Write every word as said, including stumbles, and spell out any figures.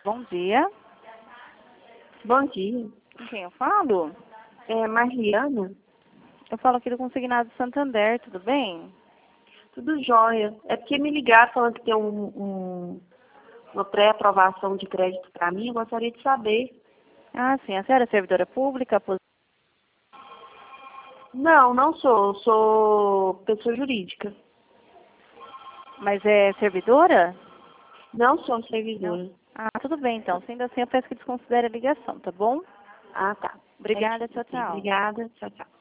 Bom dia. Bom dia. Com quem eu falo? É Mariana. Eu falo aqui do Consignado Santander, tudo bem? Tudo jóia. É porque me ligaram falando que tem um, um, uma pré-aprovação de crédito para mim. Eu gostaria de saber. Ah, sim. A senhora é servidora pública? Pos- Não, não sou. Sou pessoa jurídica. Mas é servidora? Não sou Não. servidora. Ah, tudo bem então. Sendo assim, eu peço que desconsidere a ligação, tá bom? Ah, tá. Obrigada, Certinho. tchau, tchau. Obrigada. Tchau, tchau.